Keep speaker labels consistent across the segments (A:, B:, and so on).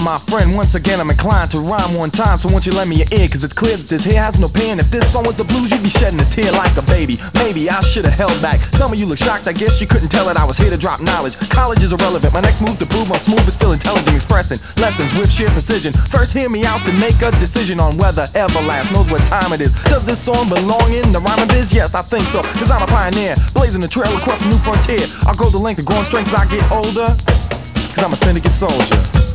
A: my friend, once again I'm inclined to rhyme one time. So won't you lend me your ear, cause it's clear that this here has no pain. If this song was the blues, you'd be shedding a tear like a baby. Maybe I should've held back. Some of you look shocked, I guess you couldn't tell that I was here to drop knowledge. College is irrelevant, my next move to prove I'm smooth but still intelligent, expressing lessons with sheer precision. First hear me out, then make a decision on whether Everlast knows what time it is. Does this song belong in the rhyming biz? Yes, I think so, cause I'm a pioneer, blazing the trail across a new frontier. I'll go the length of growing strength as I get older, cause I'm a syndicate soldier.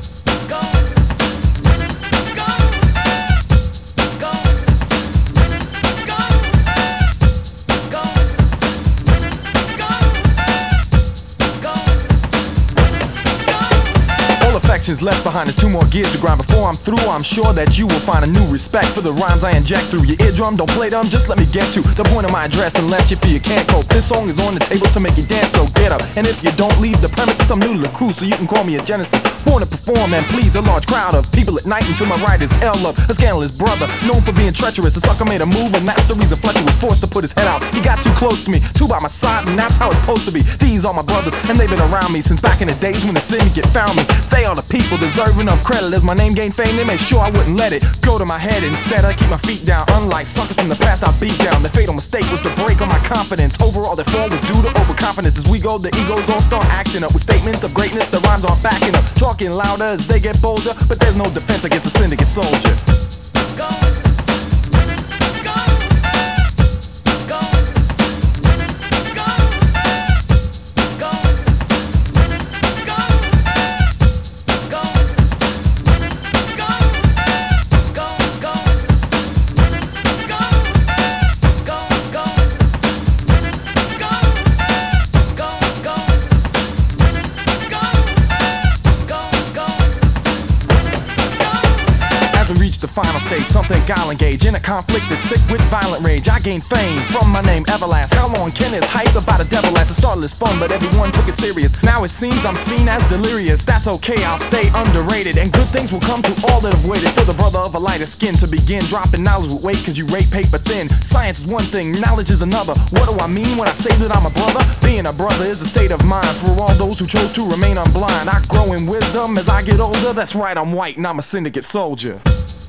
A: Left behind is 2 more gears to grind. Before I'm through, I'm sure that you will find a new respect for the rhymes I inject through your eardrum. Don't play them, just let me get to the point of my address. Unless you feel you can't cope, this song is on the table to make you dance, so get up. And if you don't leave the premises, I'm new to the crew, so you can call me a Genesis. Born to perform and please a large crowd of people at night. And to my right is L-Love, a scandalous brother, known for being treacherous. A sucker made a move, and that's the reason Fletcher was forced to put his head out. He got too close to me, 2 by my side, and that's how it's supposed to be. These are my brothers, and they've been around me since back in the days when the syndicate found me. They are the people deserving of credit. As my name gained fame, they made sure I wouldn't let it go to my head. Instead, I keep my feet down. Unlike suckers from the past, I beat down. The fatal mistake was to break on my confidence. Overall, their fall was due to overconfidence. As we go, the egos all start acting up with statements of greatness. The rhymes aren't backing up, talking louder as they get bolder. But there's no defense against a syndicate soldier. The final stage, something I'll engage in a conflict that's sick with violent rage. I gained fame from my name Everlast. How long can this hype about a devil last? It started as fun, but everyone took it serious. Now it seems I'm seen as delirious. That's okay, I'll stay underrated, and good things will come to all that have waited for the brother of a lighter skin to begin dropping knowledge with weight, cause you rate paper thin. Science is one thing, knowledge is another. What do I mean when I say that I'm a brother? Being a brother is a state of mind for all those who chose to remain unblind. I grow in wisdom as I get older. That's right, I'm white and I'm a syndicate soldier.